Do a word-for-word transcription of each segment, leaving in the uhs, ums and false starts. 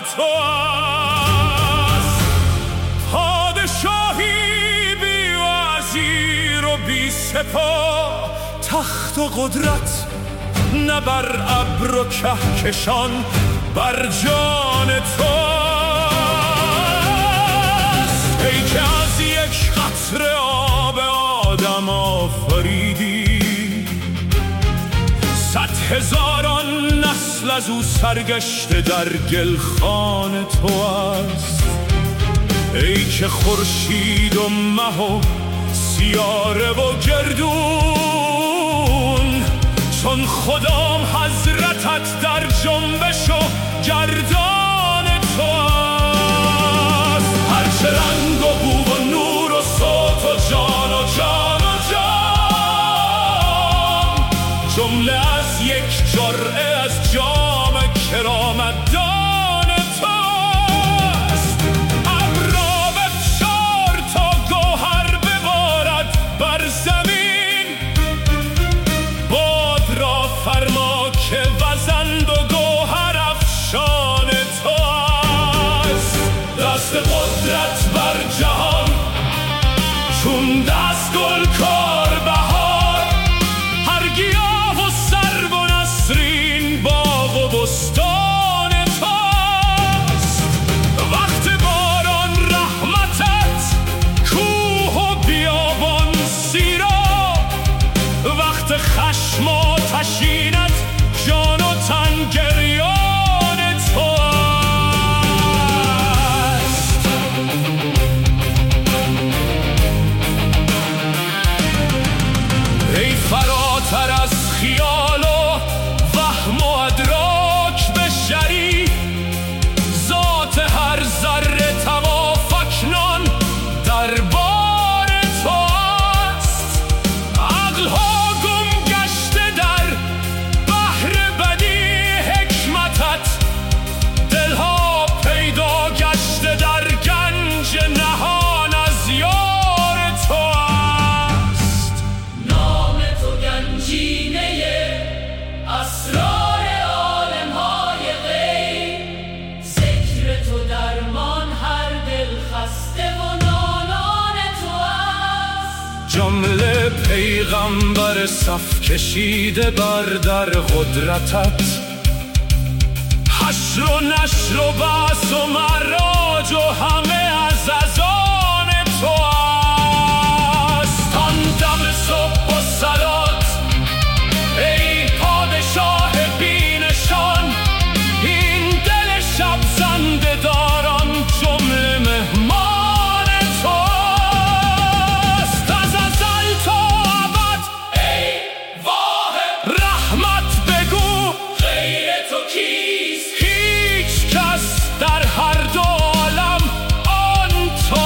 تو است. پادشاهی بی وزیر و بی سپاه، تخت و قدرت نه بر ابر و کهکشان بر جان تو است. ای که از یک قطره آب آدم آفریدی، صد هزاران نسل از او سرگشته در گلخان تو است. ای که خورشید و مه و سیاره و گردون چون خدام حضرتت در جنبش و گردان تو است. هرچه رنگ و بو و نور و صوت و جان و جان و جان، جمله از یک جرعه از جام کرامت دان تو است. ابرا بفشار تا گوهر ببارد بر زمین، باد را فرما که وزند و گوهر افشان تو است. دست قدرت بر جهان چون دست گل کار بهار، هر گیاه و سرو و نسرین باغ و بستان تو است. وقت باران رحمتت کوه و بیابان سیراب، وقت خشم و تشینت جان و تن گریان تو است. ای فراتر از خیال و وهم و ادراک بشری، ذات هر ذره طواف اکنون دربار تو است. عقلها گم گشته در بحر بدی حکمتت، دلها پیدا گشته در گنج نهان از یار تو است. نام تو گنجینه اسرار عالم‌های غیب، ذکر تو درمان هر دل خسته و نالان تو است. جمله پیغمبر صف کشیده بر در قدرتت، حشر و نشر و بعث و معراج و همه از اذان تو است. آن دم صبح و صلات ای پادشاه بی نشان، این دل شب زنده داران جمله مهمان تو است. از ازل تا ابد ای واحد رحمت بگو غیر تو کیست؟ هیچ کس در هر دو عالم آن تو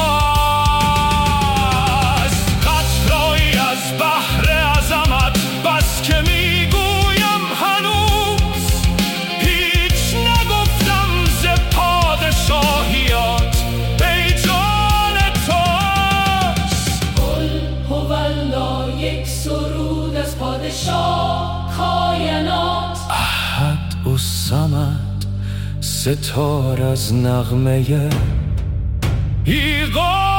است. قطره‌ای از بحر عظمت بس که میگویم هنوز، هیچ نگفتم ز پادشاهیات ای جان تو است. قل هو الله، یک سرود از پادشاه کائنات. احد الصمد، ستار از نغمه ایقان